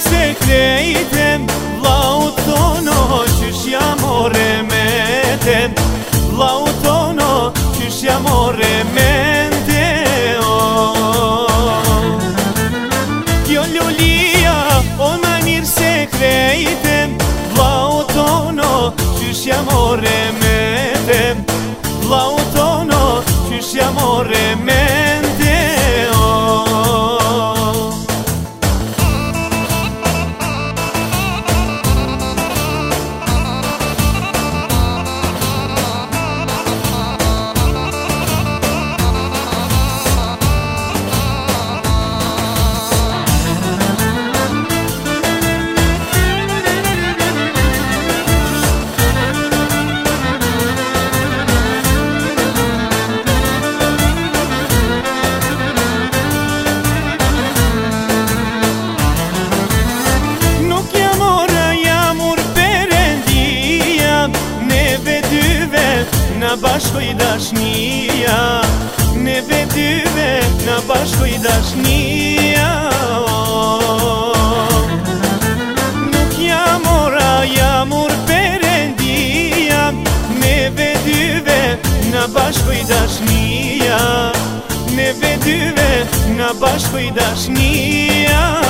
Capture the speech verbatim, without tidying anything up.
se krejtem, vlau tono, qysh jam ore meten, vlau tono, qysh jam ore mente, oh. Kjo lulia, o ma mirë se krejtem, vlau tono, qysh jam ore meten, vlau tono, qysh jam ore mente, oh. Na bashkoj dashnia, neve dyve, na bashkoj dashnia, oh. Nuk jam ora, jam ur Perëndia, neve dyve, na bashkoj dashnia, neve dyve, na bashkoj dashnia.